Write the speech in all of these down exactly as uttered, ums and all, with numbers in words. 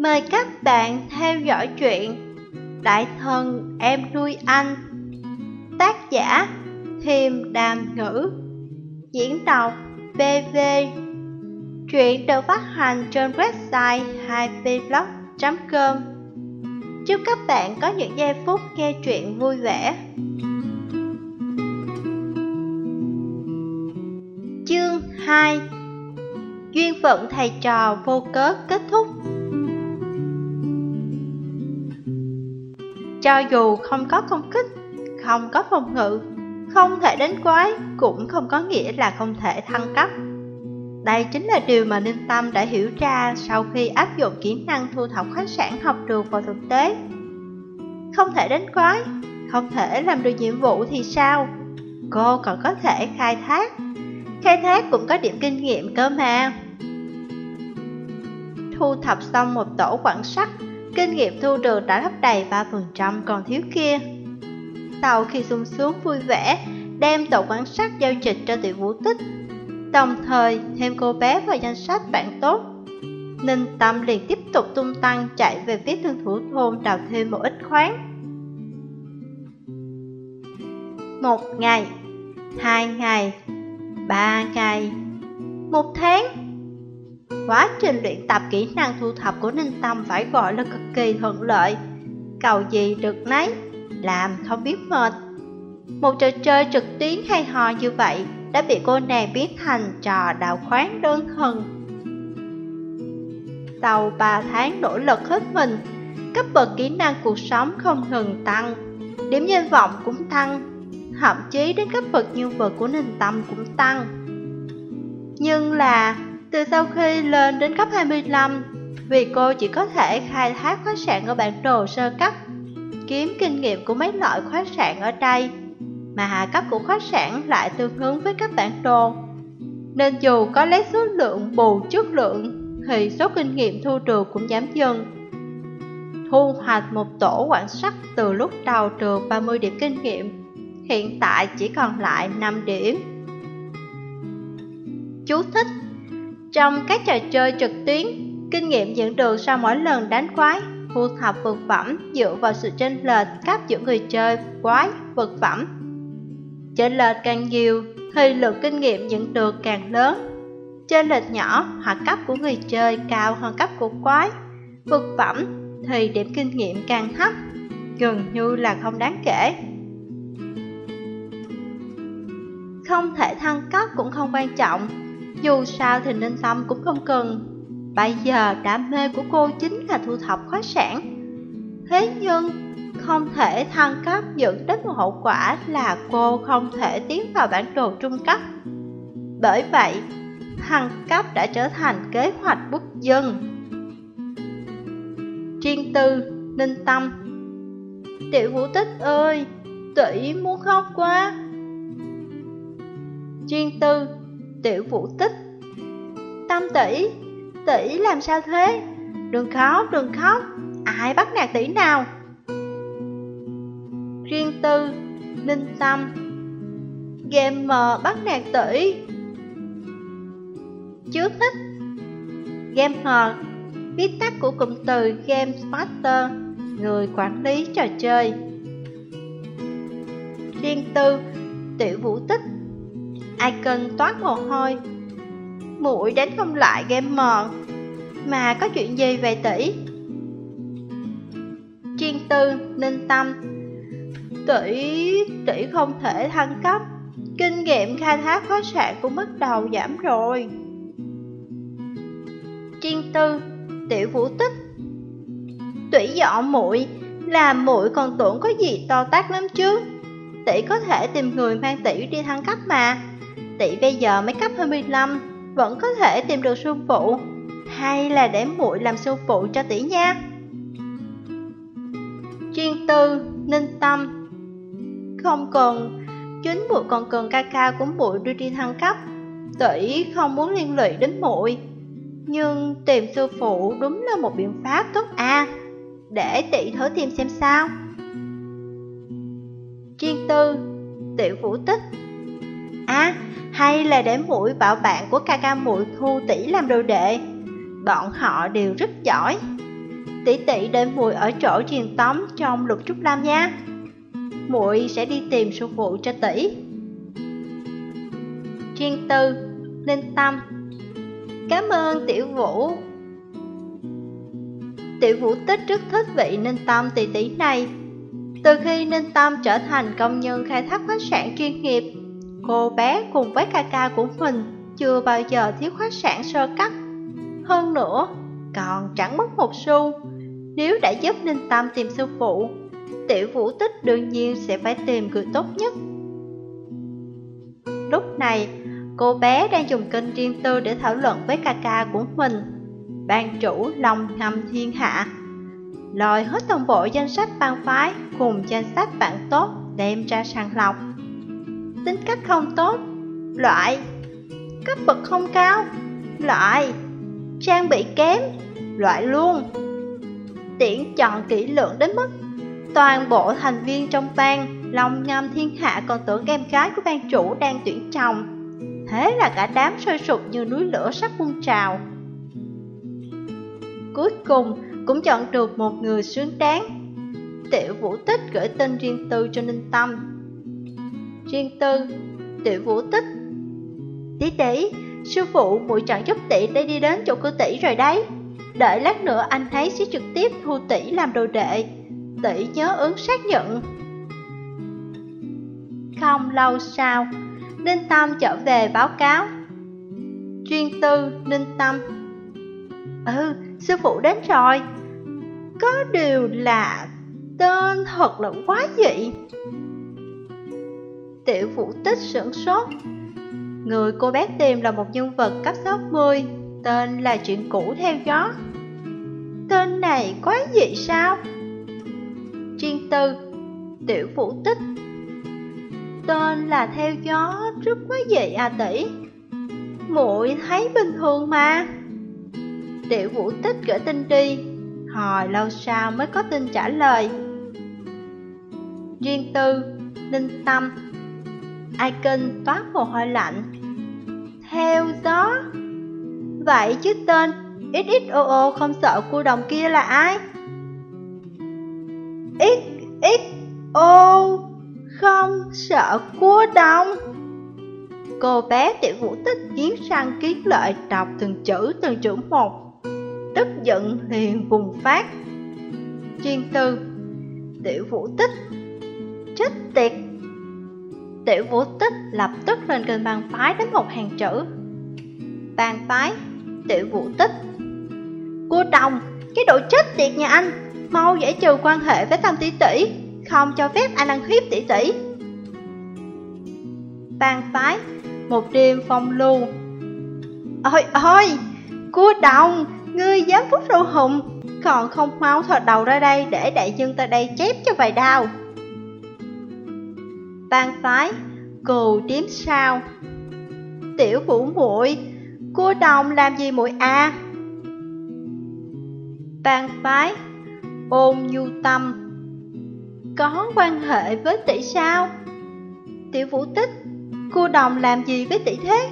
Mời các bạn theo dõi truyện Đại Thần Em Nuôi Anh. Tác giả Thiềm Đàm Ngữ. Diễn đọc bê vê. Truyện được phát hành trên website hai p blog chấm com. Chúc các bạn có những giây phút nghe truyện vui vẻ. Chương hai. Duyên phận thầy trò vô cớ kết thúc. Cho dù không có công kích, không có phòng ngự, không thể đánh quái, cũng không có nghĩa là không thể thăng cấp. Đây chính là điều mà Ninh Tâm đã hiểu ra sau khi áp dụng kỹ năng thu thập khách sạn học được vào thực tế. Không thể đánh quái, không thể làm được nhiệm vụ thì sao? Cô còn có thể khai thác. Khai thác cũng có điểm kinh nghiệm cơ mà. Thu thập xong một tổ quặng sắt, kinh nghiệm thu được đã lấp đầy ba phần trăm còn thiếu kia. Sau khi sung sướng vui vẻ, đem tổ quặng sắt giao dịch cho Tiểu Vũ Tích, đồng thời thêm cô bé vào danh sách bạn tốt, Ninh Tâm liền tiếp tục tung tăng chạy về phía thương thủ thôn đào thêm một ít khoáng. Một ngày, hai ngày, ba ngày, một tháng. Quá trình luyện tập kỹ năng thu thập của Ninh Tâm phải gọi là cực kỳ thuận lợi. Cầu gì được nấy, làm không biết mệt. Một trò chơi trực tuyến hay hò như vậy đã bị cô nàng biến thành trò đào khoáng đơn thuần. Sau ba tháng nỗ lực hết mình, cấp bậc kỹ năng cuộc sống không ngừng tăng, điểm danh vọng cũng tăng, thậm chí đến cấp bậc nhân vật của Ninh Tâm cũng tăng. Nhưng là từ sau khi lên đến cấp hai mươi lăm, vì cô chỉ có thể khai thác khoáng sản ở bản đồ sơ cấp, kiếm kinh nghiệm của mấy loại khoáng sản ở đây, mà hạ cấp của khoáng sản lại tương ứng với các bản đồ, nên dù có lấy số lượng bù chất lượng thì số kinh nghiệm thu được cũng giảm dần. Thu hoạch một tổ quặng sắt từ lúc đầu được ba mươi điểm kinh nghiệm, hiện tại chỉ còn lại năm điểm. Chú thích: trong các trò chơi trực tuyến, kinh nghiệm nhận được sau mỗi lần đánh quái, thu thập vật phẩm dựa vào sự chênh lệch cấp giữa người chơi quái vật phẩm. Chênh lệch càng nhiều thì lượng kinh nghiệm nhận được càng lớn. Chênh lệch nhỏ hoặc cấp của người chơi cao hơn cấp của quái vật phẩm thì điểm kinh nghiệm càng thấp, gần như là không đáng kể. Không thể thăng cấp cũng không quan trọng, dù sao thì Ninh Tâm cũng không cần. Bây giờ đam mê của cô chính là thu thập khoáng sản. Thế nhưng không thể thăng cấp dẫn đến một hậu quả là cô không thể tiến vào bản đồ trung cấp. Bởi vậy, thăng cấp đã trở thành kế hoạch bức dân. Riêng tư, Ninh Tâm: Tiểu Vũ Tích ơi, tỷ muốn khóc quá. Riêng tư, Tiểu Vũ Tích: Tâm tỷ, tỷ làm sao thế? Đừng khóc, đừng khóc, ai bắt nạt tỷ nào? Riêng tư, Ninh Tâm: Gamer bắt nạt tỷ. Chú thích: Gamer, viết tắt của cụm từ Game Master, người quản lý trò chơi. Riêng tư, Tiểu Vũ Tích: Icon toát mồ hôi. Muội đánh không lại gamer, mà có chuyện gì vậy tỷ? Riêng tư, Ninh Tâm: Tỷ, tỷ không thể thăng cấp, kinh nghiệm khai thác khoáng sản cũng bắt đầu giảm rồi. Riêng tư, Tiểu Vũ Tích: Tỷ dọn muội, làm muội còn tưởng có gì to tát lắm chứ. Tỷ có thể tìm người mang tỷ đi thăng cấp mà. Tỷ bây giờ mới cấp hai mươi lăm, vẫn có thể tìm được sư phụ. Hay là để muội làm sư phụ cho tỷ nha. Riêng tư, Ninh Tâm: Không cần, chính muội còn cần ca ca của muội đưa đi thăng cấp. Tỷ không muốn liên lụy đến muội, nhưng tìm sư phụ đúng là một biện pháp tốt à. Để tỷ thử tìm xem sao. Riêng tư, Tiểu Vũ Tích: À, hay là để muội bảo bạn của ca ca muội thu tỷ làm đồ đệ. Bọn họ đều rất giỏi. Tỷ tỷ để muội ở chỗ truyền tống trong Lục Trúc Lam nha. Muội sẽ đi tìm sư phụ cho tỷ. Riêng tư, Ninh Tâm. Cảm ơn Tiểu Vũ. Tiểu Vũ Tích rất thích vị Ninh Tâm tỷ tỷ này. Từ khi Ninh Tâm trở thành công nhân khai thác khoáng sản chuyên nghiệp, cô bé cùng với ca ca của mình chưa bao giờ thiếu khoáng sản sơ cấp. Hơn nữa, còn chẳng mất một xu. Nếu đã giúp Ninh Tâm tìm sư phụ, Tiểu Vũ Tích đương nhiên sẽ phải tìm người tốt nhất. Lúc này, cô bé đang dùng kênh riêng tư để thảo luận với ca ca của mình. Ban chủ Long Ngâm Thiên Hạ lòi hết toàn bộ danh sách bang phái cùng danh sách bạn tốt đem ra sàng lọc. Tính cách không tốt, loại. Cấp bậc không cao, loại. Trang bị kém, loại luôn. Tiễn chọn kỹ lưỡng đến mức toàn bộ thành viên trong bang Long Ngâm Thiên Hạ còn tưởng em gái của ban chủ đang tuyển chồng. Thế là cả đám sôi sục như núi lửa sắp phun trào. Cuối cùng cũng chọn được một người xứng đáng. Tiểu Vũ Tích gửi tên riêng tư cho Ninh Tâm. Riêng tư, Tiểu Vũ Tích. Tỷ tỷ, sư phụ muội chọn giúp tỷ để đi đến chỗ của tỷ rồi đấy. Đợi lát nữa anh ấy sẽ trực tiếp thu tỷ làm đồ đệ. Tỷ nhớ ứng xác nhận. Không lâu sau, Ninh Tâm trở về báo cáo. Riêng tư, Ninh Tâm. Ừ, sư phụ đến rồi. Có điều là tên thật là quá dị. Tiểu Vũ Tích sửng sốt. Người cô bé tìm là một nhân vật cấp sáu mươi, tên là Chuyện Cũ Theo Gió. Tên này quá dị sao? Riêng tư, Tiểu Vũ Tích. Tên là Theo Gió rất quá dị à tỷ. Muội thấy bình thường mà. Tiểu Vũ Tích gửi tin đi. Hồi lâu sau mới có tin trả lời. Riêng tư, Ninh Tâm. Icon toát mồ hôi lạnh. Theo Gió. Vậy chứ tên ích ích ô ô không sợ cua đồng kia là ai? ích ích ô không sợ cua đồng. Cô bé Tiểu Vũ Tích nghiến răng kiến lợi đọc từng chữ từng chữ một. Tức giận liền bùng phát. Riêng tư, Tiểu Vũ Tích. Chết tiệt. Tiểu Vũ Tích lập tức lên kênh bang phái đến một hàng chữ. Bang phái, Tiểu Vũ Tích. Cua đồng, cái độ chết tiệt nhà anh, mau giải trừ quan hệ với Tâm tỷ tỷ, không cho phép anh ăn hiếp tỷ tỷ. Bang phái, một đêm phong lưu. Ôi ôi, cua đồng, ngươi dám phút râu hùng, còn không mau thò đầu ra đây để đại dương ta đây chép cho vài đao. Bang phái, cừu tím sao. Tiểu Vũ muội, cua đồng làm gì muội à? Bang phái, ôn nhu tâm. Có quan hệ với tỷ sao? Tiểu Vũ Tích, cua đồng làm gì với tỷ thế?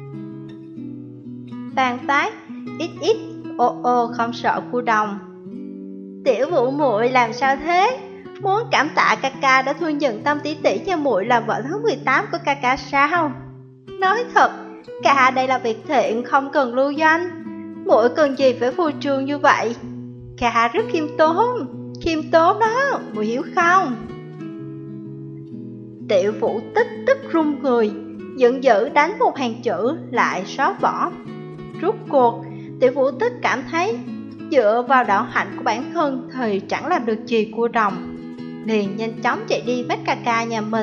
Bang phái, ít ít ô ô không sợ cua đồng. Tiểu Vũ muội làm sao thế? Muốn cảm tạ ca ca đã thu nhận Tâm tỷ tỷ cho muội làm vợ thứ mười tám của ca ca sao? Nói thật, ca đây là việc thiện, không cần lưu danh. Muội cần gì phải phô trương như vậy? Ca rất khiêm tốn, khiêm tốn đó, muội hiểu không? Tiểu Vũ Tích tức run người, giận dữ đánh một hàng chữ lại xóa bỏ. Rốt cuộc, Tiểu Vũ Tích cảm thấy dựa vào đạo hạnh của bản thân thì chẳng làm được gì cua đồng, liền nhanh chóng chạy đi bắt ca ca nhà mình.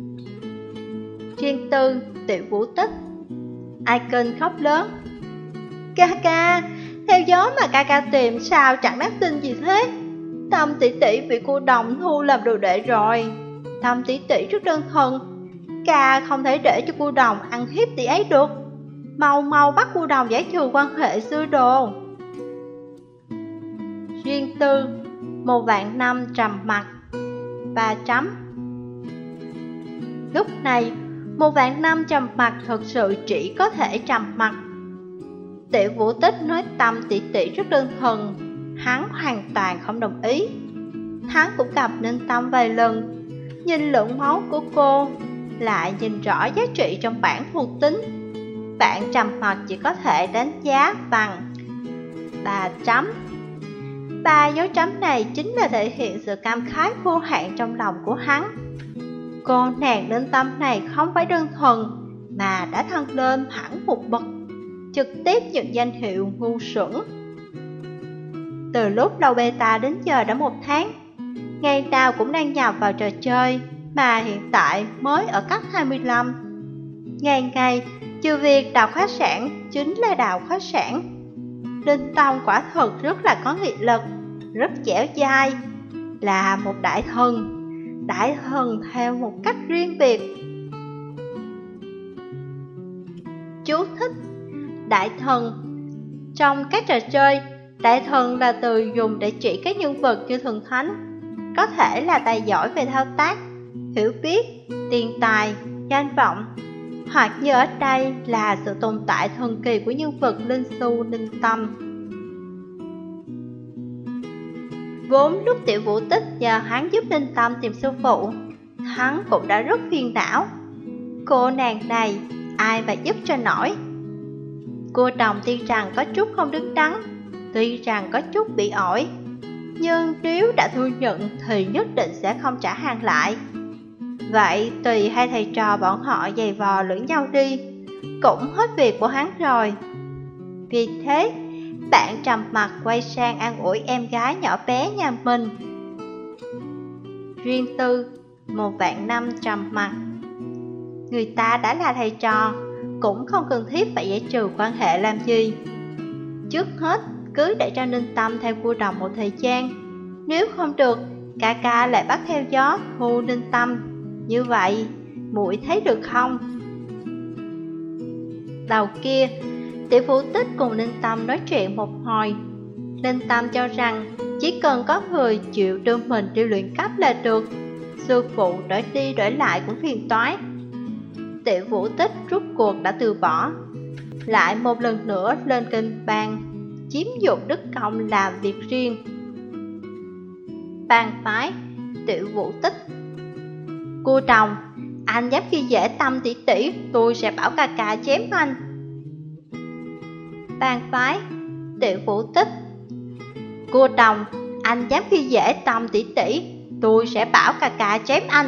Riêng tư, Tiểu Vũ Tích. Icon khóc lớn. Ca ca, theo gió mà ca ca tìm sao chẳng đắc tin gì thế? Tâm tỷ tỷ bị cô đồng thu làm đồ đệ rồi. Tâm tỷ tỷ rất đơn thuần, ca không thể để cho cô đồng ăn hiếp tỷ ấy được. Mau mau bắt cô đồng giải trừ quan hệ xưa đồ. Riêng tư, một vạn năm trầm mặc. Ba chấm. Lúc này, một vạn năm trầm mặc thật sự chỉ có thể trầm mặc. Tiểu Vũ Tích nói Tâm tỷ tỷ rất đơn thuần, hắn hoàn toàn không đồng ý. Hắn cũng gặp Ninh Tâm vài lần, nhìn lượng máu của cô, lại nhìn rõ giá trị trong bảng thuộc tính. Bạn trầm mặc chỉ có thể đánh giá bằng ba chấm. Ba dấu chấm này chính là thể hiện sự cảm khái vô hạn trong lòng của hắn. Cô nàng Ninh Tâm này không phải đơn thuần, mà đã thăng lên hẳn một bậc, trực tiếp nhận danh hiệu ngu xuẩn. Từ lúc đầu beta đến giờ đã một tháng, ngày nào cũng đang nhập vào trò chơi, mà hiện tại mới ở cấp hai mươi lăm. Ngày ngày, trừ việc đào khoáng sản, chính là đào khoáng sản. Ninh Tâm quả thật rất là có nghị lực, rất dẻo dai, là một đại thần, đại thần theo một cách riêng biệt. Chú thích: đại thần. Trong các trò chơi, đại thần là từ dùng để chỉ các nhân vật như thần thánh, có thể là tài giỏi về thao tác, hiểu biết, tiền tài, danh vọng, hoặc như ở đây là sự tồn tại thần kỳ của nhân vật linh su Ninh Tâm. Vốn lúc Tiểu Vũ Tích nhờ hắn giúp Ninh Tâm tìm sư phụ, hắn cũng đã rất phiền não. Cô nàng này ai mà giúp cho nổi? Cô đồng tuy rằng có chút không đứng đắn, tuy rằng có chút bị ổi, nhưng nếu đã thu nhận thì nhất định sẽ không trả hàng lại. Vậy tùy hai thầy trò bọn họ giày vò lẫn nhau đi, cũng hết việc của hắn rồi. Vì thế, bạn trầm mặc quay sang an ủi em gái nhỏ bé nhà mình. Riêng tư, một vạn năm trầm mặc. Người ta đã là thầy trò, cũng không cần thiết phải giải trừ quan hệ làm gì. Trước hết, cứ để cho Ninh Tâm theo cô đồng một thời gian. Nếu không được, ca ca lại bắt theo gió thu Ninh Tâm. Như vậy, muội thấy được không? Đầu kia, Tiểu Vũ Tích cùng Ninh Tâm nói chuyện một hồi. Ninh Tâm cho rằng chỉ cần có người chịu đưa mình đi luyện cấp là được, sư phụ đổi đi đổi lại cũng phiền toái. Tiểu Vũ Tích rút cuộc đã từ bỏ, lại một lần nữa lên kinh bang, chiếm dụng đức công làm việc riêng. Bang phái Tiểu Vũ Tích: cô đồng, anh dám khi dễ Tâm tỷ tỷ, tôi sẽ bảo ca ca chém anh. Bang phái Tiểu Vũ Tích: cô đồng, anh dám khi dễ Tâm tỷ tỷ, tôi sẽ bảo ca ca chém anh.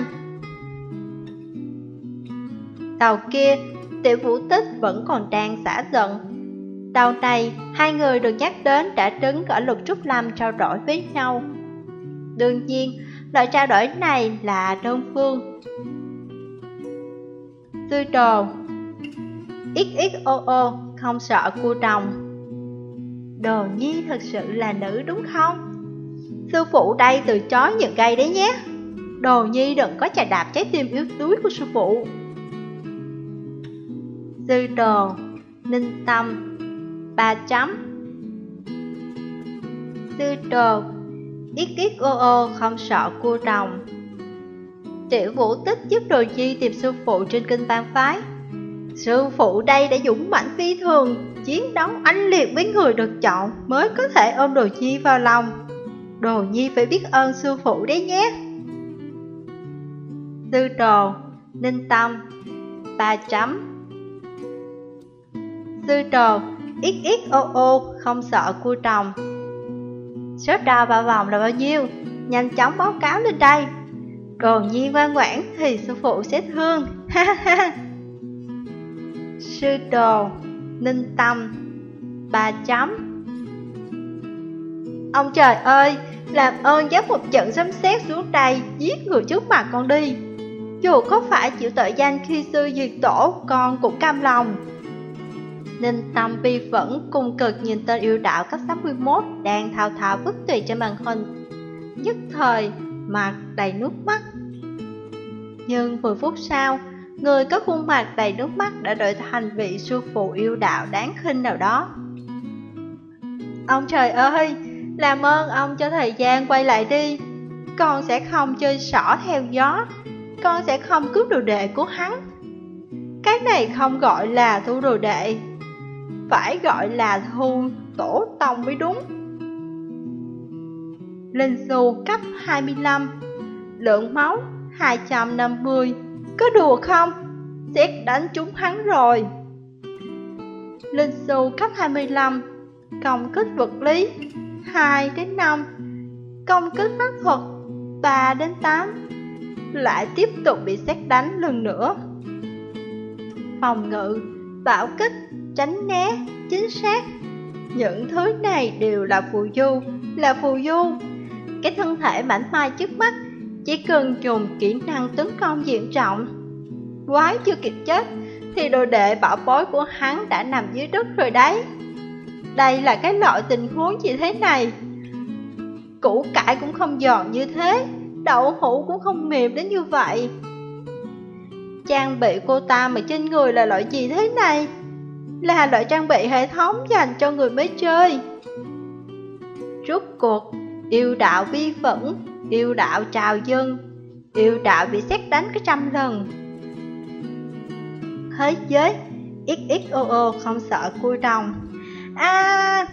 Đầu kia, Tiểu Vũ Tích vẫn còn đang xả giận. Đầu này, hai người được nhắc đến đã đứng ở Lục Trúc Lâm trao đổi với nhau. Đương nhiên, loại trao đổi này là đơn phương. Sư đồ: ích ích ô ô, không sợ cô đồng. Đồ nhi thật sự là nữ đúng không? Sư phụ đây từ chối những gây đấy nhé. Đồ nhi đừng có chà đạp trái tim yếu đuối của sư phụ. Sư đồ: Ninh Tâm ba chấm. Sư đồ: ích ích ô ô, không sợ cô đồng. Tiểu Vũ Tích giúp Đồ Nhi tìm sư phụ trên kinh bang phái. Sư phụ đây đã dũng mãnh phi thường, chiến đấu anh liệt với người được chọn mới có thể ôm Đồ Nhi vào lòng. Đồ Nhi phải biết ơn sư phụ đấy nhé. Sư đồ: Ninh Tâm ba chấm. Sư đồ: ích ích ô ô, không sợ cô đồng. Số đo vào vòng là bao nhiêu? Nhanh chóng báo cáo lên đây. Đồ Nhi ngoan ngoãn thì sư phụ sẽ thương. Ha ha. Sư đồ: Ninh Tâm ba chấm. Ông trời ơi, làm ơn giáng một trận sấm sét xuống đây, giết người trước mặt con đi. Dù có phải chịu tội danh khi sư diệt tổ, con cũng cam lòng. Ninh Tâm bi phẫn cùng cực nhìn tên yêu đạo cấp sáu mươi mốt đang thao thao bất tuyệt trên màn hình, nhất thời mặt đầy nước mắt. Nhưng mười phút sau, người có khuôn mặt đầy nước mắt đã đổi thành vị sư phụ yêu đạo đáng khinh nào đó. Ông trời ơi, làm ơn ông cho thời gian quay lại đi. Con sẽ không chơi xỏ theo gió, con sẽ không cướp đồ đệ của hắn. Cái này không gọi là thu đồ đệ, phải gọi là thu tổ tông mới đúng. Linh xù cấp hai mươi lăm, lượng máu hai trăm năm mươi. Có đùa không? Xét đánh trúng hắn rồi. Linh xù cấp hai mươi lăm, công kích vật lý hai đến năm, công kích pháp thuật ba đến tám. Lại tiếp tục bị xét đánh lần nữa. Phòng ngự, bạo kích, tránh né, chính xác, những thứ này đều là phù du, là phù du. Cái thân thể mảnh mai trước mắt chỉ cần dùng kỹ năng tấn công diện rộng. Quái chưa kịp chết thì đồ đệ bảo bối của hắn đã nằm dưới đất rồi đấy. Đây là cái loại tình huống như thế này. Củ cải cũng không giòn như thế, đậu hũ cũng không mềm đến như vậy. Trang bị cô ta mà trên người là loại gì thế này? Là loại trang bị hệ thống dành cho người mới chơi. Rốt cuộc, yêu đạo vi phẫn, yêu đạo trào dâng, yêu đạo bị xét đánh cái trăm lần. Thế giới ích ích ô ô không sợ cua đồng. À!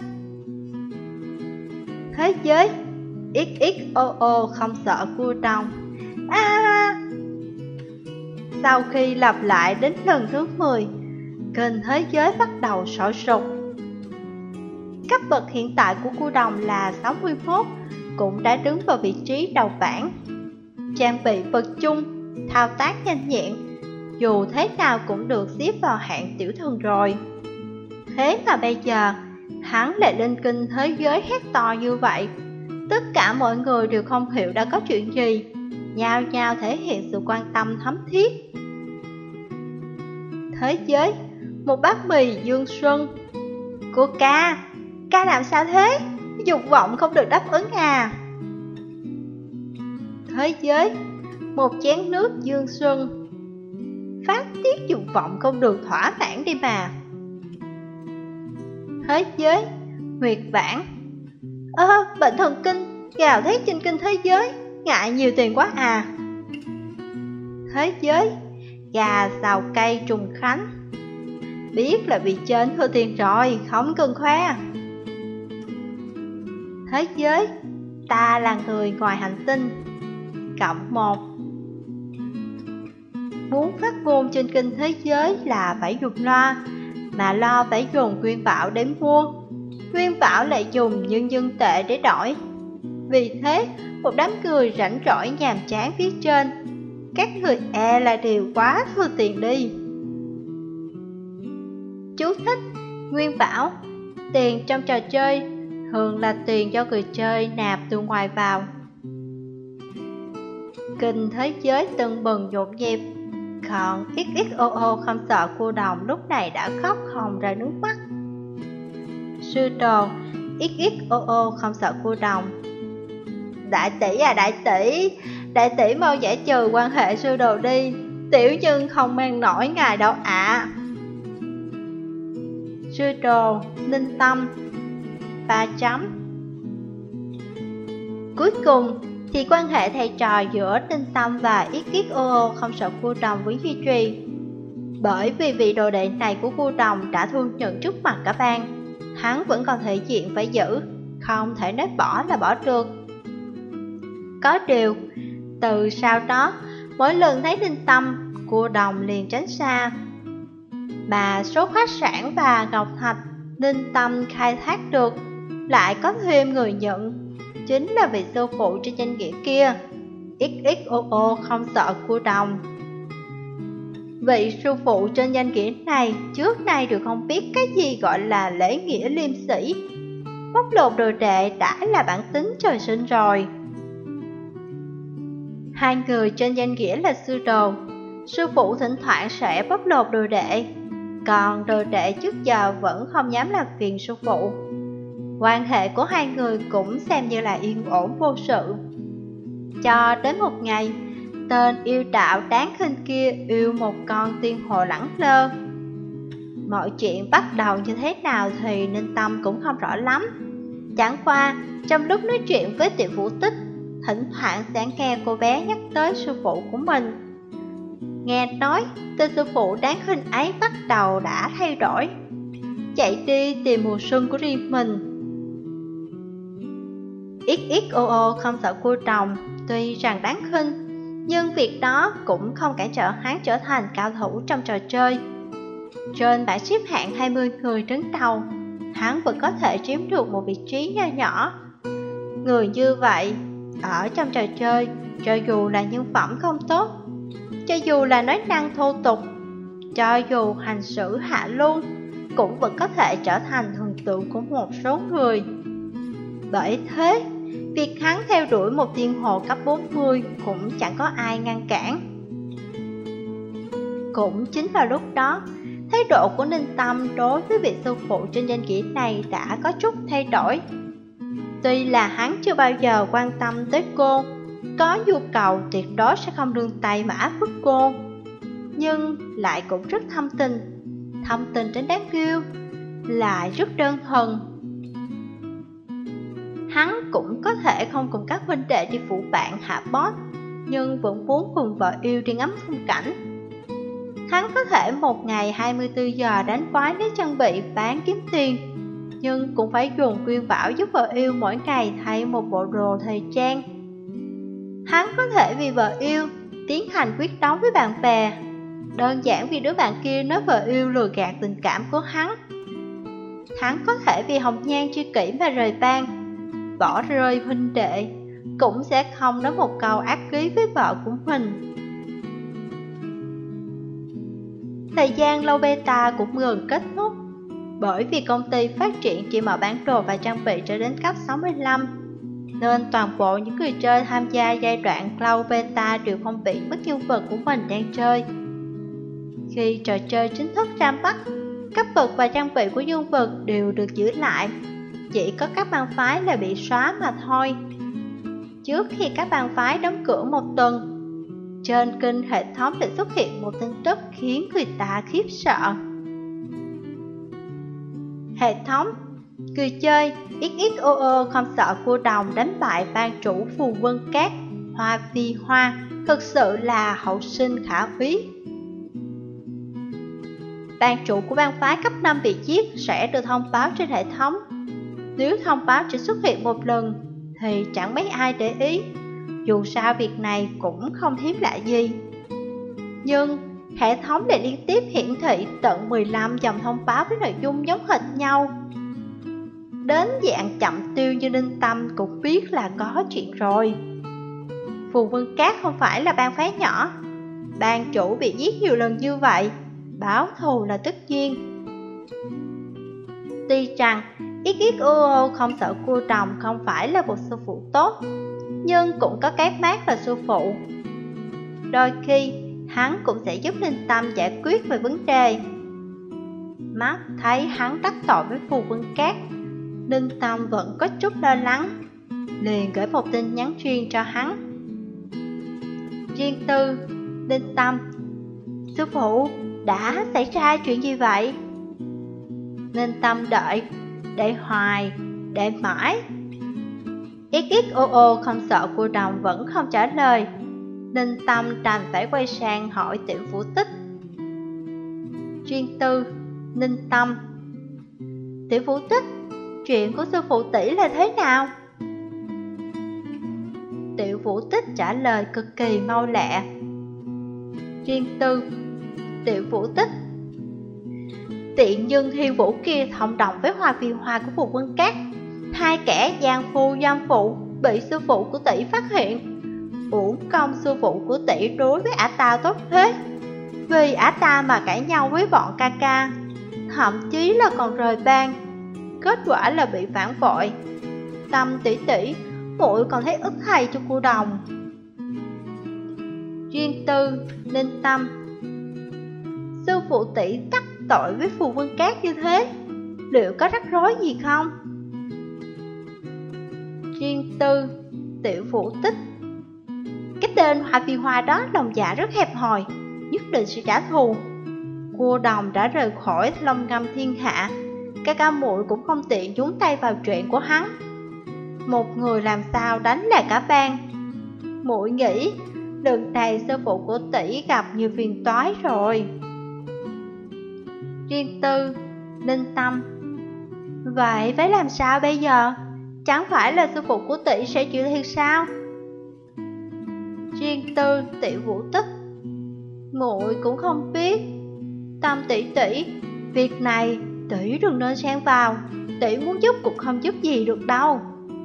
Thế giới ích ích ô ô không sợ cua đồng. À! Sau khi lặp lại đến lần thứ mười, kênh thế giới bắt đầu sôi sục. Cấp bậc hiện tại của cua đồng là sáu mươi mốt, cũng đã đứng vào vị trí đầu bảng. Trang bị vật chung, thao tác nhanh nhẹn, dù thế nào cũng được xếp vào hạng tiểu thần rồi. Thế mà bây giờ, hắn lại lên kênh thế giới hét to như vậy. Tất cả mọi người đều không hiểu đã có chuyện gì, nhao nhao thể hiện sự quan tâm thấm thiết. Thế giới, một bát mì dương xuân. Cô ca, ca làm sao thế? Dục vọng không được đáp ứng à? Thế giới, một chén nước dương xuân. Phát tiết dục vọng không được thỏa mãn đi mà. Thế giới, Nguyệt Vãn. Ơ, à, bệnh thần kinh, gào thét trên kênh thế giới, ngại nhiều tiền quá à. Thế giới, gà xào cây trùng khánh. Biết là bị trên thừa tiền rồi, không cần khoe. Thế giới, ta là người ngoài hành tinh. Cộng một. Muốn phát ngôn trên kênh thế giới là phải dùng loa, mà lo phải dùng nguyên bảo để mua. Nguyên bảo lại dùng nhân dân tệ để đổi. Vì thế, một đám người rảnh rỗi nhàm chán phía trên. Các người e là điều quá thừa tiền đi. Chú thích: Nguyên bảo, tiền trong trò chơi, thường là tiền do người chơi nạp từ ngoài vào. Kênh thế giới tưng bừng nhộn nhịp, còn ích ích ô ô không sợ cô đồng lúc này đã khóc hồng ra nước mắt. Sư đồ, ích ích ô ô không sợ cô đồng. Đại tỷ à đại tỷ, đại tỷ mau giải trừ quan hệ sư đồ đi, tiểu nhân không mang nổi ngài đâu ạ. À. Sư đồ, Ninh Tâm, ba chấm. Cuối cùng thì quan hệ thầy trò giữa Ninh Tâm và ích ích ô ô không sợ cô đồng vẫn duy trì. Bởi vì vị đồ đệ này của cô đồng đã thu nhận trước mặt cả ban, hắn vẫn còn thể diện phải giữ, không thể nói bỏ là bỏ được. Có điều, từ sau đó, mỗi lần thấy Ninh Tâm, cô đồng liền tránh xa. Mà số khách sạn và ngọc thạch Ninh Tâm khai thác được lại có thêm người nhận, chính là vị sư phụ trên danh nghĩa kia, ích ích ô ô không sợ cô đồng. Vị sư phụ trên danh nghĩa này trước nay đều không biết cái gì gọi là lễ nghĩa liêm sĩ. Bóc lột đồ đệ đã là bản tính trời sinh rồi. Hai người trên danh nghĩa là sư đồ, sư phụ thỉnh thoảng sẽ bóc lột đồ đệ, còn đồ đệ trước giờ vẫn không dám làm phiền sư phụ. Quan hệ của hai người cũng xem như là yên ổn vô sự. Cho đến một ngày, tên yêu đạo đáng khinh kia yêu một con tiên hồ lẳng lơ. Mọi chuyện bắt đầu như thế nào thì Ninh Tâm cũng không rõ lắm. Chẳng qua, trong lúc nói chuyện với Tiểu Vũ Tích, thỉnh thoảng sẽ nghe cô bé nhắc tới sư phụ của mình. Nghe nói, tên sư phụ đáng khinh ấy bắt đầu đã thay đổi, chạy đi tìm mùa xuân của riêng mình. ích ích ô ô không sợ cua đồng tuy rằng đáng khinh, nhưng việc đó cũng không cản trở hắn trở thành cao thủ trong trò chơi. Trên bảng xếp hạng hai mươi người đứng đầu, hắn vẫn có thể chiếm được một vị trí nho nhỏ. Người như vậy, ở trong trò chơi, cho dù là nhân phẩm không tốt, cho dù là nói năng thô tục, cho dù hành xử hạ lưu, cũng vẫn có thể trở thành thần tượng của một số người. Bởi thế, việc hắn theo đuổi một thiên hồ cấp bốn mươi cũng chẳng có ai ngăn cản. Cũng chính vào lúc đó, thái độ của Ninh Tâm đối với vị sư phụ trên danh nghĩa này đã có chút thay đổi. Tuy là hắn chưa bao giờ quan tâm tới cô, có nhu cầu tuyệt đối sẽ không nương tay mà áp bức cô, nhưng lại cũng rất thâm tình, thâm tình đến đáng yêu, lại rất đơn thuần. Hắn cũng có thể không cùng các huynh đệ đi phụ bạn hạ boss, nhưng vẫn muốn cùng vợ yêu đi ngắm phong cảnh. Hắn có thể một ngày hai mươi tư giờ đánh quái lấy trang bị bán kiếm tiền, nhưng cũng phải dùng quyên bảo giúp vợ yêu mỗi ngày thay một bộ đồ thời trang. Hắn có thể vì vợ yêu tiến hành quyết đấu với bạn bè, đơn giản vì đứa bạn kia nói vợ yêu lừa gạt tình cảm của hắn. Hắn có thể vì hồng nhan tri kỷ mà rời bang, bỏ rơi huynh đệ, cũng sẽ không nói một câu ác ký với vợ của mình. Thời gian lâu beta cũng gần kết thúc, bởi vì công ty phát triển chỉ mở bản đồ và trang bị cho đến cấp sáu mươi lăm, nên toàn bộ những người chơi tham gia giai đoạn Cloud Beta đều không bị mất nhân vật của mình đang chơi. Khi trò chơi chính thức ra mắt, cấp bậc và trang bị của nhân vật đều được giữ lại, chỉ có các bang phái là bị xóa mà thôi. Trước khi các bang phái đóng cửa một tuần, trên kênh hệ thống đã xuất hiện một tin tức khiến người ta khiếp sợ. Hệ thống, người chơi ích ích ô ô không sợ cua đồng đánh bại ban chủ Phù Vân Cát Hoa Vi Hoa, thực sự là hậu sinh khả quý. Ban chủ của bang phái cấp năm bị giết sẽ được thông báo trên hệ thống. Nếu thông báo chỉ xuất hiện một lần thì chẳng mấy ai để ý, dù sao việc này cũng không hiếm lạ gì. Nhưng hệ thống lại liên tiếp hiển thị tận mười lăm dòng thông báo với nội dung giống hệt nhau. Đến dạng chậm tiêu như Ninh Tâm cũng biết là có chuyện rồi. Phù Vân Cát không phải là bang phái nhỏ, ban chủ bị giết nhiều lần như vậy, báo thù là tất nhiên. Tuy rằng ích ích ô ô không sợ cua đồng không phải là một sư phụ tốt, nhưng cũng có cái mác là sư phụ. Đôi khi hắn cũng sẽ giúp Ninh Tâm giải quyết về vấn đề. Mắt thấy hắn đắc tội với Phù Vân Cát, Ninh Tâm vẫn có chút lo lắng, liền gửi một tin nhắn riêng cho hắn. Riêng tư, Ninh Tâm: sư phụ, đã xảy ra chuyện gì vậy? Ninh Tâm đợi, đợi hoài, đợi mãi. ích ích ô ô không sợ cua đồng vẫn không trả lời. Ninh Tâm đành phải quay sang hỏi Tiểu Vũ Tích. Riêng tư, Ninh Tâm: Tiểu Vũ Tích, chuyện của sư phụ tỷ là thế nào? Tiểu Vũ Tích trả lời cực kỳ mau lẹ. Riêng tư, Tiểu Vũ Tích: tiện nhân Hiên Vũ kia thông đồng với Hoa Vi Hoa của Phù Vân Cát, hai kẻ giang phu giang phụ bị sư phụ của tỷ phát hiện. Uổng công sư phụ của tỷ đối với ả ta tốt thế, vì ả ta mà cãi nhau với bọn ca ca, thậm chí là còn rời bang. Kết quả là bị phản bội. Tâm tỷ tỷ, muội còn thấy ức thầy cho cô đồng. Riêng tư, Ninh Tâm: sư phụ tỷ đắc tội với Phù Vân Cát như thế, liệu có rắc rối gì không? Riêng tư, Tiểu Vũ Tích: cái tên Hoa Vi Hoa đó lòng dạ rất hẹp hòi, nhất định sẽ trả thù. Cô đồng đã rời khỏi Long Ngâm Thiên Hạ, ca ca muội cũng không tiện nhúng tay vào chuyện của hắn. Một người làm sao đánh lại cả bang. Muội nghĩ lần này sư phụ của tỷ gặp nhiều phiền toái rồi. Riêng tư, Ninh Tâm: vậy phải làm sao bây giờ? Chẳng phải là sư phụ của tỷ sẽ chịu thiệt sao? Riêng tư tỷ Vũ Tích, muội cũng không biết. Tâm tỷ tỷ, việc này tỷ đừng nên xen vào, tỷ muốn giúp cũng không giúp gì được đâu.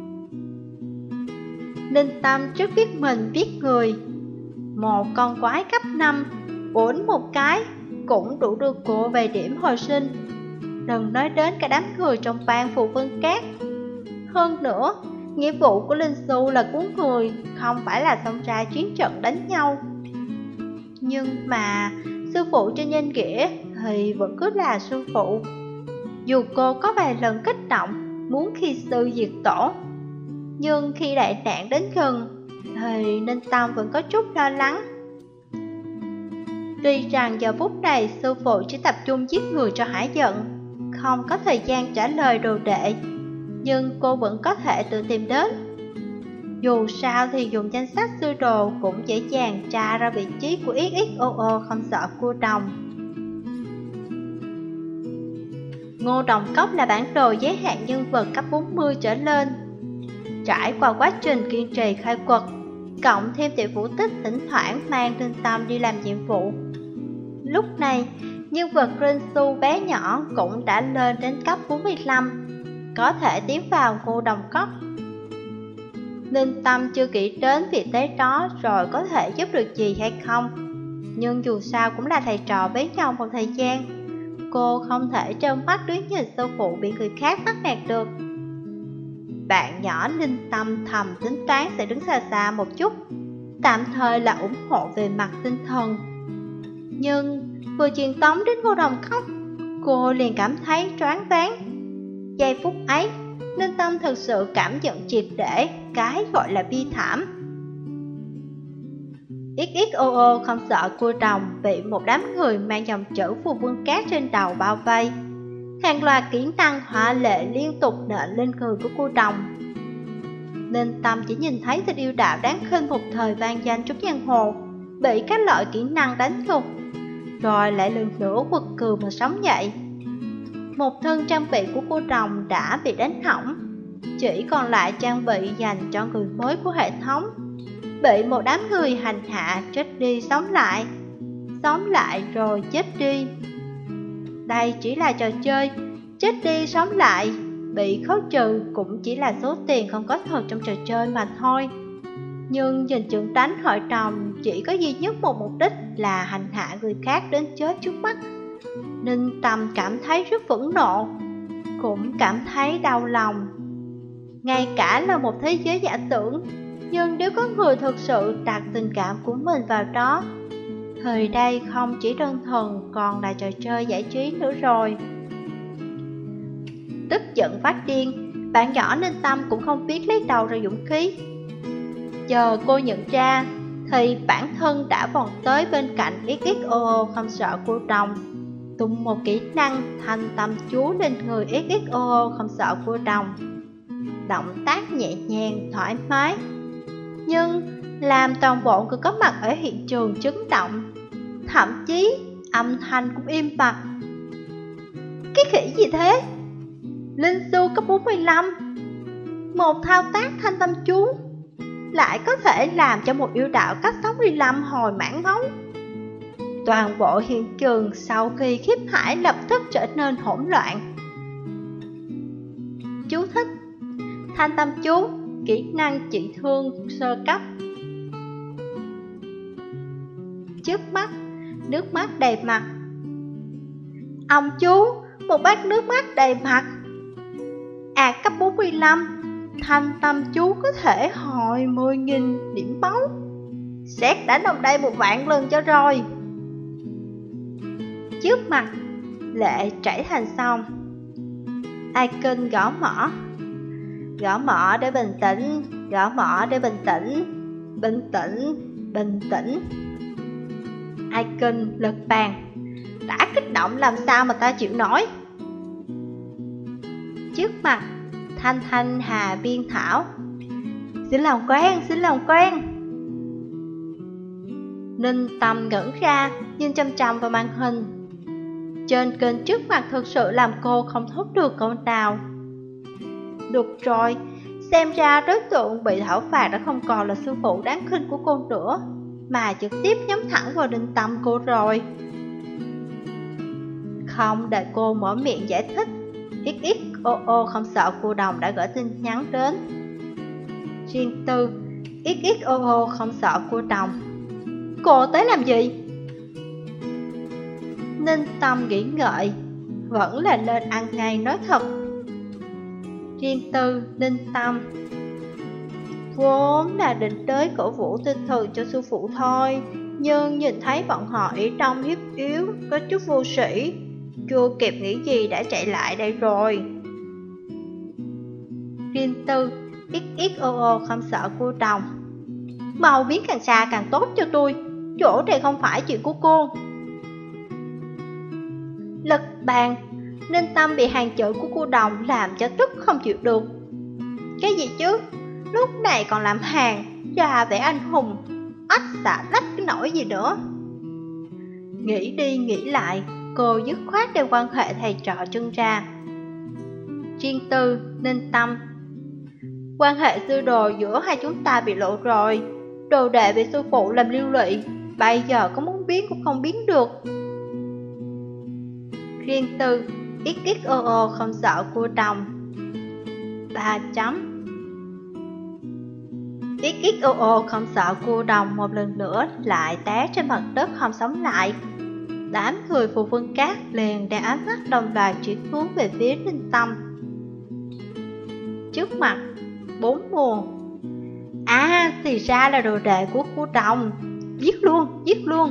Ninh Tâm trước biết mình biết người, một con quái cấp năm, uốn một cái cũng đủ đưa cô về điểm hồi sinh. Đừng nói đến cả đám người trong ban Phù Vân Cát. Hơn nữa, nghĩa vụ của Linh Xu là cứu người, không phải là xông ra chiến trận đánh nhau. Nhưng mà sư phụ trên danh nghĩa thì vẫn cứ là sư phụ. Dù cô có vài lần kích động muốn khi sư diệt tổ, nhưng khi đại nạn đến gần thì Ninh Tâm vẫn có chút lo lắng. Tuy rằng giờ phút này sư phụ chỉ tập trung giết người cho hả giận, không có thời gian trả lời đồ đệ, nhưng cô vẫn có thể tự tìm đến. Dù sao thì dùng danh sách sư đồ cũng dễ dàng tra ra vị trí của ích ích ô ô không sợ cua đồng. Ngô Đồng Cốc là bản đồ giới hạn nhân vật cấp bốn mươi trở lên. Trải qua quá trình kiên trì khai quật, cộng thêm Tiểu Vũ Tích thỉnh thoảng mang Ninh Tâm đi làm nhiệm vụ, lúc này nhân vật Rinsu bé nhỏ cũng đã lên đến cấp bốn mươi lăm, có thể tiến vào Ngô Đồng Cốc. Ninh Tâm chưa nghĩ đến việc tới đó rồi có thể giúp được gì hay không, nhưng dù sao cũng là thầy trò với nhau một thời gian, cô không thể trơ mắt đứng nhìn sư phụ bị người khác bắt nạt được. Bạn nhỏ Ninh Tâm thầm tính toán sẽ đứng xa xa một chút, tạm thời là ủng hộ về mặt tinh thần. Nhưng vừa truyền tống đến Ngô Đồng Cốc, cô liền cảm thấy choáng váng. Giây phút ấy, Ninh Tâm thực sự cảm nhận triệt để cái gọi là bi thảm. ích ích ô ô không sợ cua đồng bị một đám người mang dòng chữ Phù Vân Cát trên đầu bao vây. Hàng loạt kỹ năng hỏa lệ liên tục nện lên người của cô đồng. Ninh Tâm chỉ nhìn thấy tình yêu đạo đáng khinh một thời vang danh trong giang hồ bị các loại kỹ năng đánh gục, rồi lại lần nữa quật cường mà sống dậy. Một thân trang bị của cô đồng đã bị đánh hỏng, chỉ còn lại trang bị dành cho người mới của hệ thống, bị một đám người hành hạ chết đi sống lại, sống lại rồi chết đi. Đây chỉ là trò chơi, chết đi sống lại, bị khấu trừ cũng chỉ là số tiền không có thật trong trò chơi mà thôi. Nhưng nhìn trưởng đánh hội đồng chỉ có duy nhất một mục đích là hành hạ người khác đến chết trước mắt. Ninh Tâm cảm thấy rất phẫn nộ, cũng cảm thấy đau lòng. Ngay cả là một thế giới giả tưởng, nhưng nếu có người thực sự đặt tình cảm của mình vào đó, thì đây không chỉ đơn thuần còn là trò chơi giải trí nữa rồi. Tức giận phát điên, bạn nhỏ Ninh Tâm cũng không biết lấy đầu ra dũng khí. Chờ cô nhận ra thì bản thân đã vòng tới bên cạnh ích ích ô ô không sợ cô đồng, tung một kỹ năng thanh tâm chú lên người ích ích ô ô không sợ cô đồng. Động tác nhẹ nhàng, thoải mái, nhưng làm toàn bộ người có mặt ở hiện trường chấn động, thậm chí âm thanh cũng im bặt. Cái khỉ gì thế? Linh Xu cấp bốn mươi lăm, một thao tác thanh tâm chú lại có thể làm cho một yêu đạo cấp sáu mươi lăm hồi mãn máu. Toàn bộ hiện trường sau khi khiếp hải lập tức trở nên hỗn loạn. Chú thích: thanh tâm chú, kỹ năng trị thương sơ cấp. Trước mắt, nước mắt đầy mặt. Ông chú, một bát nước mắt đầy mặt. À, cấp bốn mươi lăm, thanh tâm chú có thể hồi mười nghìn điểm máu. Xét đánh ông đây một vạn lần cho rồi. Trước mặt, lệ chảy thành sông. Icon gõ mỏ. Gõ mỏ để bình tĩnh, gõ mỏ để bình tĩnh, bình tĩnh, bình tĩnh. Icon lật bàn. Đã kích động làm sao mà ta chịu nổi. Trước mặt, Thanh Thanh Hà Biên Thảo. Xin lòng quen, xin lòng quen. Ninh Tâm ngẩn ra, nhìn chăm chăm vào màn hình. Trên kênh trước mặt thực sự làm cô không thốt được câu nào. Được rồi, Xem ra đối tượng bị thảo phạt đã không còn là sư phụ đáng khinh của cô nữa, mà trực tiếp nhắm thẳng vào Ninh Tâm cô rồi. Không đợi cô mở miệng giải thích, ích ích ô ô không sợ cô đồng đã gửi tin nhắn đến. Riêng tư, ích ích ô ô không sợ cô đồng. Cô tới làm gì? Ninh Tâm nghĩ ngợi, vẫn là nên ăn ngay nói thật. Riêng tư, Ninh Tâm, vốn là định tới cổ vũ tinh thần cho sư phụ thôi, nhưng nhìn thấy bọn họ ý đông hiếp yếu, có chút vô sĩ, chưa kịp nghĩ gì đã chạy lại đây rồi. Riêng tư, ích ích ô ô không sợ cô đồng. Mau biến càng xa càng tốt cho tôi, chỗ này không phải chuyện của cô. Lật bàn, Ninh Tâm bị hàng chữ của cô đồng làm cho tức không chịu được. Cái gì chứ, lúc này còn làm hàng, ra vẻ anh hùng, ách xả lách cái nỗi gì nữa. Nghĩ đi nghĩ lại, cô dứt khoát đem quan hệ thầy trò trưng ra. Riêng tư, Ninh Tâm, quan hệ sư đồ giữa hai chúng ta bị lộ rồi, đồ đệ bị sư phụ làm liên lụy, bây giờ có muốn biến cũng không biến được. Riêng tư, ích ích ô ô không sợ cô đồng. Ba chấm. Ích ích ô ô không sợ cô đồng một lần nữa lại té trên mặt đất không sống lại. Đám người Phù Vân Cát liền để ánh mắt đồng loạt chuyển hướng về phía Ninh Tâm. Trước mặt, bốn mùa. À, thì ra là đồ đệ của cô đồng. Giết luôn, giết luôn.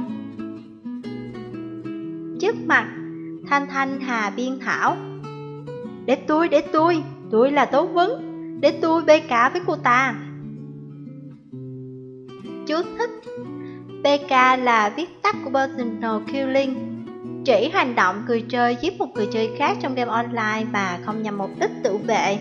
Trước mặt, Thanh Thanh Hà Biên Thảo. Để tôi, để tôi, tôi là Tố Vấn, để tôi bê cả với cô ta. Chú thích: bê ca là viết tắt của Personal Killing, chỉ hành động người chơi giết một người chơi khác trong game online mà không nhằm mục đích tự vệ.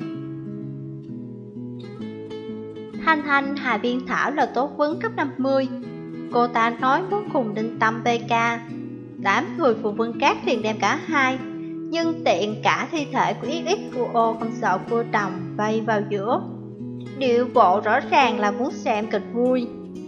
Thanh Thanh Hà Biên Thảo là Tố Vấn cấp năm mươi. Cô ta nói muốn cùng Ninh Tâm bê ca. Đám người Phù Vân Cát liền đem cả hai, nhưng tiện cả thi thể của ích ích cô ô không sợ cô đồng vây vào giữa. Điệu bộ rõ ràng là muốn xem kịch vui.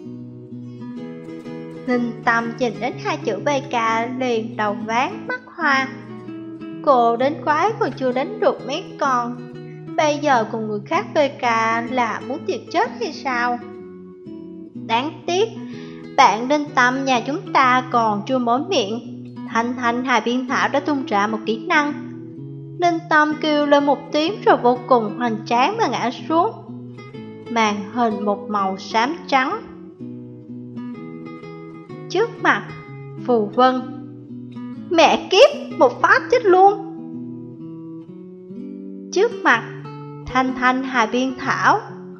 Ninh Tâm nhìn đến hai chữ bê ca liền đầu ván mắt hoa. Cô đến quái còn chưa đánh được mấy con, bây giờ cùng người khác bê ca là muốn tìm chết hay sao? Đáng tiếc, bạn Ninh Tâm nhà chúng ta còn chưa mở miệng. Thanh Thanh Hà Biên Thảo đã tung ra một kỹ năng. Ninh Tâm kêu lên một tiếng rồi vô cùng hoành tráng mà ngã xuống. Màn hình một màu xám trắng. Trước mặt, Phù Vân. Mẹ kiếp, một phát chết luôn. Trước mặt, Thanh Thanh Hà Biên Thảo.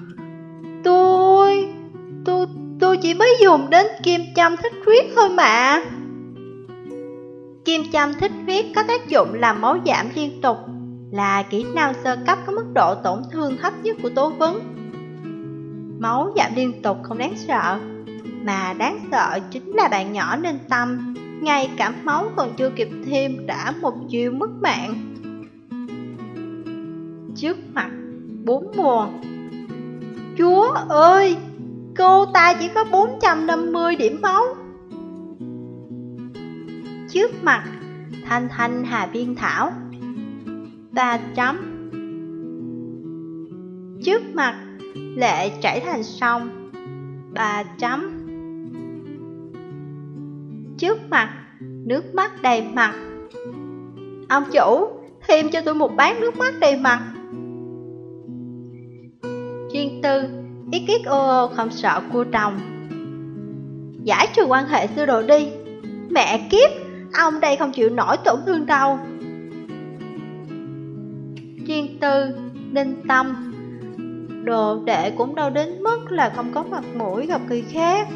Tôi, tôi, tôi chỉ mới dùng đến kim châm thích huyết thôi mà. Kim châm thích huyết có tác dụng làm máu giảm liên tục, là kỹ năng sơ cấp có mức độ tổn thương thấp nhất của Tố Vấn. Máu giảm liên tục không đáng sợ, mà đáng sợ chính là bạn nhỏ Ninh Tâm, ngay cả máu còn chưa kịp thêm đã một chiêu mất mạng. Trước mặt, bốn mùa. Chúa ơi, cô ta chỉ có bốn trăm năm mươi điểm máu. Trước mặt, Thanh Thanh Hà Biên Thảo. Ba chấm. Trước mặt, lệ chảy thành sông. Ba chấm. Trước mặt, nước mắt đầy mặt. Ông chủ, thêm cho tôi một bát nước mắt đầy mặt. Riêng tư, ích ích ô ô không sợ cô đồng. Giải trừ quan hệ sư đồ đi. Mẹ kiếp, ông đây không chịu nổi tổn thương đâu. Riêng tư, Ninh Tâm. Đồ đệ cũng đâu đến mức là không có mặt mũi gặp người khác.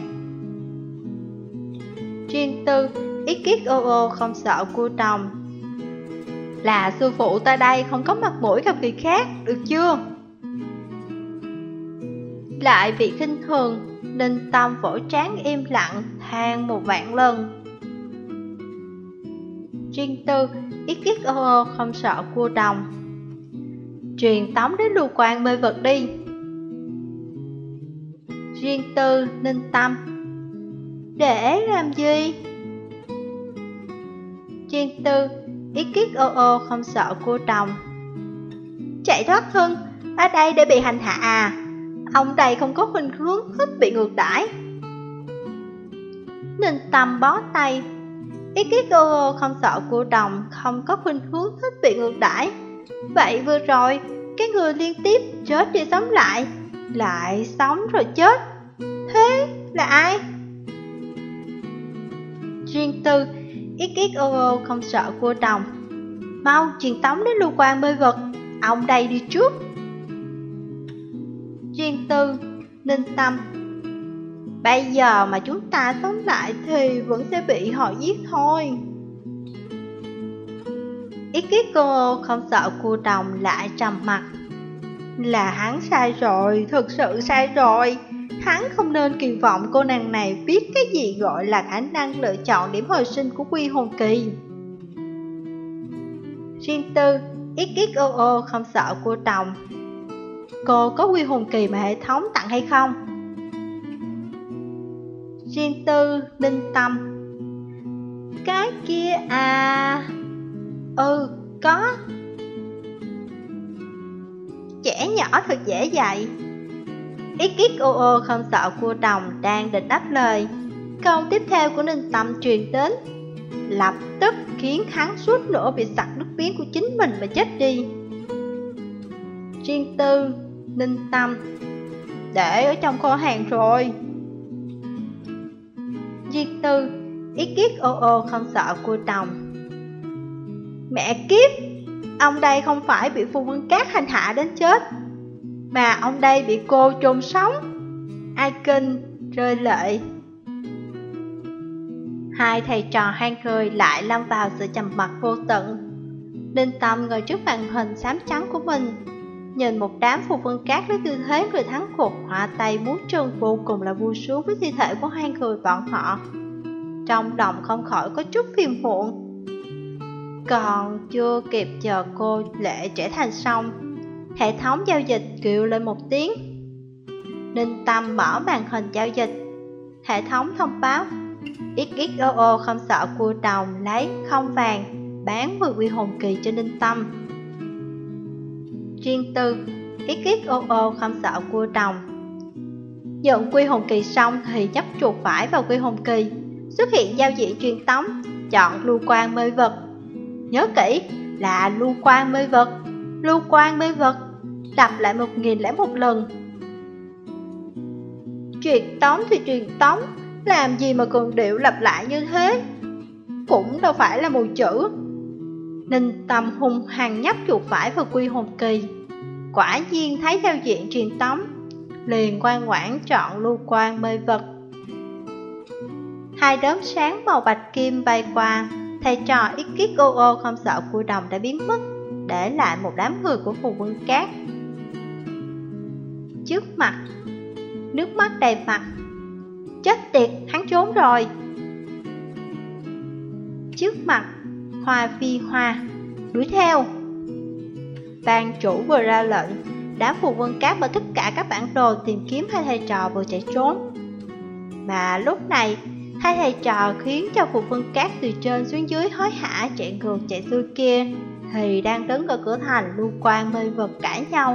Riêng tư, ích ích ô ô không sợ cô đồng. Là sư phụ ta đây không có mặt mũi gặp người khác, được chưa? Lại bị khinh thường, Ninh Tâm vỗ trán im lặng, than một vạn lần. Riêng tư, ích ích ô ô không sợ cô đồng. truyền tống đến Lưu Quan mê vật đi. Riêng Tư, Ninh Tâm: Để làm gì? Riêng Tư, ý kiết ô ô không sợ cua đồng: Chạy thoát thân, ở đây để bị hành hạ à? Ông đây không có khuynh hướng thích bị ngược đãi. Ninh Tâm bó tay: Ý kiết ô ô không sợ cua đồng, không có khuynh hướng thích bị ngược đãi. Vậy vừa rồi, cái người liên tiếp chết đi sống lại, lại sống rồi chết, thế là ai? Riêng Tư, ý kiết ô ô không sợ cua đồng: Mau truyền tống đến Lưu Quan mê vật, ông đây đi trước. Riêng Tư, Ninh Tâm: Bây giờ mà chúng ta sống lại thì vẫn sẽ bị họ giết thôi. Ý kiết cô không sợ cua đồng lại trầm mặt: Là hắn sai rồi, thực sự sai rồi. Hắn không nên kỳ vọng cô nàng này biết cái gì gọi là khả năng lựa chọn điểm hồi sinh của quy hồn kỳ. Riêng Tư, ý kiết ô ô không sợ cua đồng: Cô có quy hồn kỳ mà hệ thống tặng hay không? Riêng Tư, Ninh Tâm: Cái kia à? Ừ, có. Trẻ nhỏ thật dễ dạy. Ý kiết ô ô không sợ cua đồng đang định đáp lời, câu tiếp theo của Ninh Tâm truyền đến, lập tức khiến hắn suốt nữa bị sặc nước miếng của chính mình mà chết đi. Riêng Tư, Ninh Tâm: Để ở trong kho hàng rồi. Riêng Tư, ý kiết ô ô không sợ cua đồng: Mẹ kiếp, ông đây không phải bị Phu Vân Cát hành hạ đến chết, mà ông đây bị cô chôn sống. Ai kinh rơi lệ. Hai thầy trò hang cười lại lâm vào sự trầm mặc vô tận. Ninh Tâm ngồi trước màn hình xám trắng của mình, nhìn một đám Phu Vân Cát với tư thế người thắng cuộc, họa tay múa chân vô cùng là vui sướng với thi thể của hai người bọn họ. Trong lòng không khỏi có chút phiền muộn. Còn chưa kịp chờ cô Lệ trở thành xong, hệ thống giao dịch kêu lên một tiếng. Ninh Tâm mở màn hình giao dịch. Hệ thống thông báo: ích ích ô ô không sợ cua đồng lấy không vàng bán mười quy hồn kỳ cho Ninh Tâm. Riêng Tư, ích ích ô ô không sợ cua đồng. Nhận quy hồn kỳ xong thì nhấp chuột phải vào quy hồn kỳ, xuất hiện giao diện truyền tống, chọn Lưu Quan mê vật. Nhớ kỹ là Lưu Quan mê vật, Lưu Quan mê vật, đọc lại một nghìn lẻ một lần. Truyền tống thì truyền tống, làm gì mà cường điệu lặp lại như thế? Cũng đâu phải là mù chữ. Ninh Tâm hung hăng nhấp chuột phải vào quy hồn kỳ, quả nhiên thấy giao diện truyền tống, liền ngoan ngoãn chọn Lưu Quan mê vật. Hai đốm sáng màu bạch kim bay qua, thầy trò ít kiết ô ô không sợ cua đồng đã biến mất, để lại một đám người của Phù Vân Cát. Trước mặt, nước mắt đầy mặt. Chết tiệt, hắn trốn rồi. Trước mặt, Hoa Phi Hoa, đuổi theo. Ban chủ vừa ra lệnh, đám Phù Vân Cát mở tất cả các bản đồ tìm kiếm hai thầy trò vừa chạy trốn. Mà lúc này, hai thầy trò khiến cho Phù Vân Cát từ trên xuống dưới hối hả chạy ngược chạy xuôi kia thì đang đứng ở cửa thành Lưu Quan mê vật cãi nhau.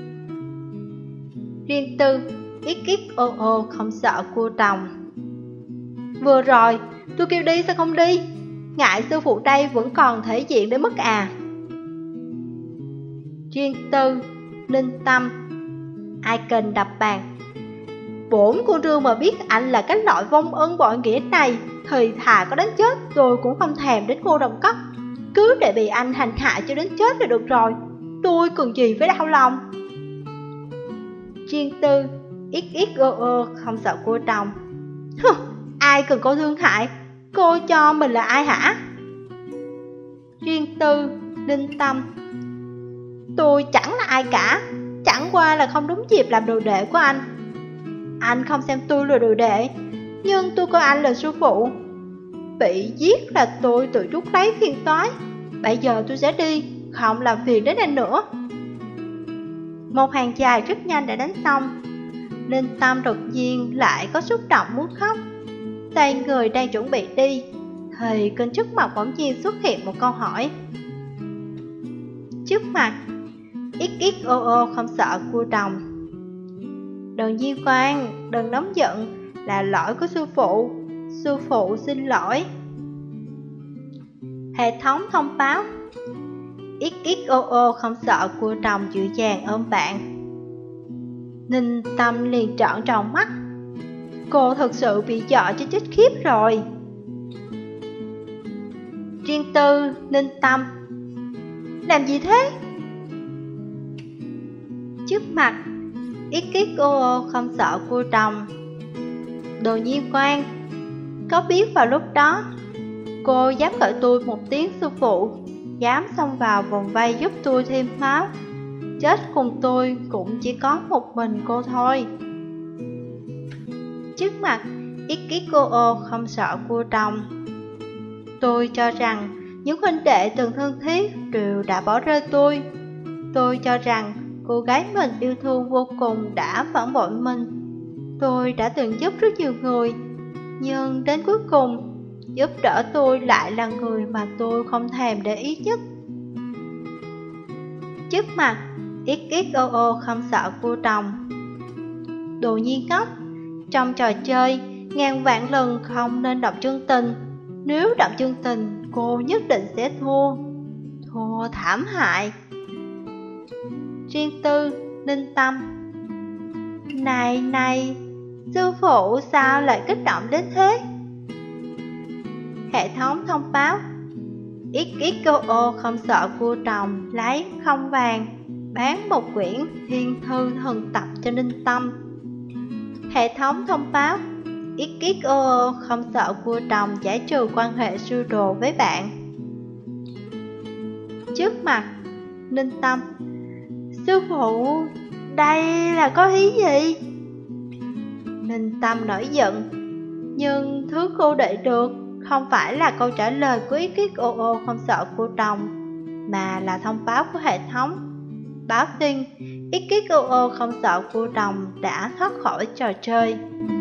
Riêng Tư, ít kiết ô ô không sợ cua đồng. Vừa rồi, tôi kêu đi sao không đi? Ngại sư phụ đây vẫn còn thể diện để mất à? Riêng Tư, Ninh Tâm, ai kênh đập bàn. Bổn cô Trương mà biết anh là cái loại vong ân bội nghĩa này thì thà có đến chết tôi cũng không thèm đến cô đồng cấp. Cứ để bị anh hành hạ cho đến chết là được rồi, tôi cần gì phải đau lòng. Riêng Tư, ít ít ô ô không sợ cô đồng. Hừ, ai cần cô thương hại, cô cho mình là ai hả? Riêng Tư, Ninh Tâm, tôi chẳng là ai cả, chẳng qua là không đúng dịp làm đồ đệ của anh. Anh không xem tôi là đồ đệ, nhưng tôi coi anh là sư phụ. Bị giết là tôi tự rút lấy phiền toái. Bây giờ tôi sẽ đi, không làm phiền đến anh nữa. Một hàng dài rất nhanh đã đánh xong. Ninh Tâm đột nhiên lại có xúc động muốn khóc. Tay người đang chuẩn bị đi thì kênh trước mặt bỗng nhiên xuất hiện một câu hỏi. Trước mặt ích ích ô ô không sợ cua đồng. Đừng Diên Quang, đừng nóng giận, là lỗi của sư phụ. Sư phụ xin lỗi. Hệ thống thông báo. ích ích ô ô không sợ cua đồng dịu dàng ôm bạn. Ninh Tâm liền trợn tròn mắt. Cô thực sự bị dọa cho chết khiếp rồi. Riêng Tư, Ninh Tâm. Làm gì thế? Trước mặt ích ích ô ô không sợ cua đồng. Đồ Diên Quang, có biết vào lúc đó cô dám gọi tôi một tiếng sư phụ, dám xông vào vòng vây giúp tôi thêm máu, chết cùng tôi cũng chỉ có một mình cô thôi. Trước mặt ích ích ô ô không sợ cua đồng. Tôi cho rằng những huynh đệ từng thân thiết đều đã bỏ rơi tôi. Tôi cho rằng cô gái mình yêu thương vô cùng đã phản bội mình. Tôi đã từng giúp rất nhiều người, nhưng đến cuối cùng giúp đỡ tôi lại là người mà tôi không thèm để ý nhất. Trước mặt ích ích ô ô không sợ cua đồng. Đồ nhi ngốc, trong trò chơi ngàn vạn lần không nên động chân tình. Nếu động chân tình cô nhất định sẽ thua. Thua thảm hại. Riêng Tư, Ninh Tâm. Này này, sư phụ sao lại kích động đến thế? Hệ thống thông báo. ích ích ô ô không sợ cua đồng lấy không vàng bán một quyển thiên thư thần tập cho Ninh Tâm. Hệ thống thông báo. ích ích ô ô không sợ cua đồng giải trừ quan hệ sư đồ với bạn. Trước mặt Ninh Tâm. Sư phụ, đây là có ý gì? Ninh Tâm nổi giận. Nhưng thứ cô đợi được không phải là câu trả lời của ích ích ô ô không sợ cua đồng, mà là thông báo của hệ thống. Báo tin ích ích ô ô không sợ cua đồng đã thoát khỏi trò chơi.